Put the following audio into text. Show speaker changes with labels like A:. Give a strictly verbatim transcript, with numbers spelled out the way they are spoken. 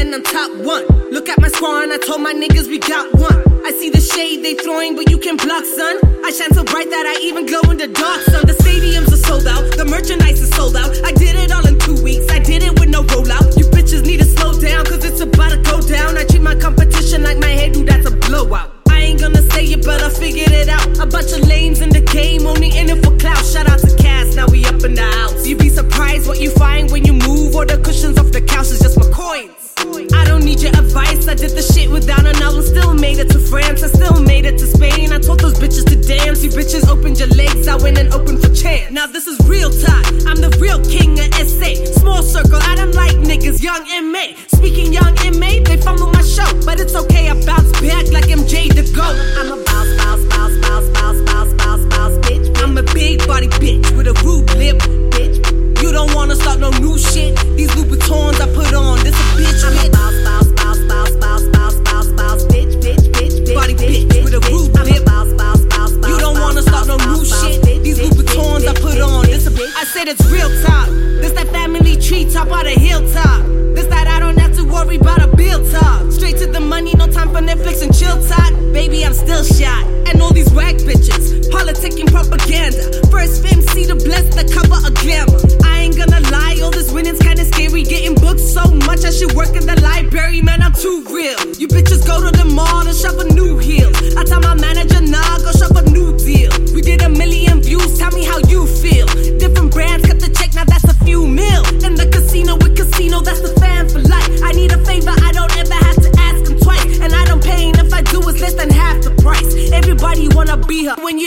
A: and I'm top one. Look at my squad and I told my niggas we got one. I see the shade they throwing, but you can block, son. I shine so bright that I even glow in the dark, son. The stadiums are sold out, the merchandise is sold out. I did it all in two weeks, I did it with no rollout. You bitches need to slow down, cause it's about to go down. I treat my competition like my head, dude, that's a blowout. I ain't gonna say it, but I figured it out. A bunch of lames in the game, only in it for clout. Shout out to Cass, now we up in the house. You be surprised what you find when you move, or the cushions off the couch is just my coins. I don't need your advice, I did the shit without an album. Still made it to France, I still made it to Spain. I told those bitches to dance, you bitches opened your legs, I went and opened for chance. Now this is real talk, I'm the real king of S A. Small circle, I don't like niggas, young M A. Speaking young M A, they fumble my show, but it's okay, I bounce back like M J the GOAT. I'm a bounce, bounce, bounce, bounce, bounce, bounce, bounce, bounce, bitch. I'm a big body bitch with a rude lip, bitch. You don't wanna start no new shit. These Louboutins I put on, this a bitch. I'm a bounce, bounce, bounce, bounce, bounce, bounce, bounce, bounce, bitch, bitch, bitch, bitch. Body bitch, bitch with a rude lip. Bounce, bounce, bounce, bounce. You don't wanna start no new shit. These Louboutins I put on, this a bitch. I said it's real talk. This that family tree top out a hilltop. This that I don't have to worry about a bill talk. Straight to the money, no time for Netflix and chill talk. Baby, I'm still shot. And all these whack bitches, politicking propaganda. First M C to bless the cover of Glamour. I ain't gonna lie, all this winning's kinda scary. Getting booked so much, I should work in the library. Man, I'm too real. You bitches go to the mall and shop a new heel. I tell my manager, nah, go shop a new deal. We did a million views, tell me how you feel. Different brands, cut the check, now that's a few mil. In the casino with casino, that's the fan for life. I need a favor, I don't ever have to ask them twice. And I don't pay, and if I do, it's less than half the price. Everybody wanna be her when you